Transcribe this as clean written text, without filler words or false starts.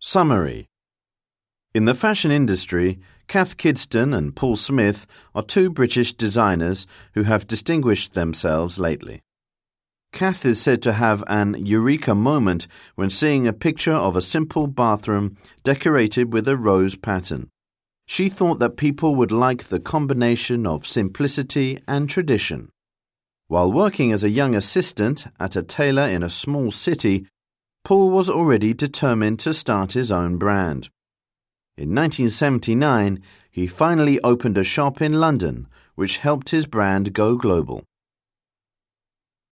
Summary. In the fashion industry, Cath Kidston and Paul Smith are two British designers who have distinguished themselves lately. Cath is said to have an eureka moment when seeing a picture of a simple bathroom decorated with a rose pattern. She thought that people would like the combination of simplicity and tradition. While working as a young assistant at a tailor in a small city, Paul was already determined to start his own brand. In 1979, he finally opened a shop in London, which helped his brand go global.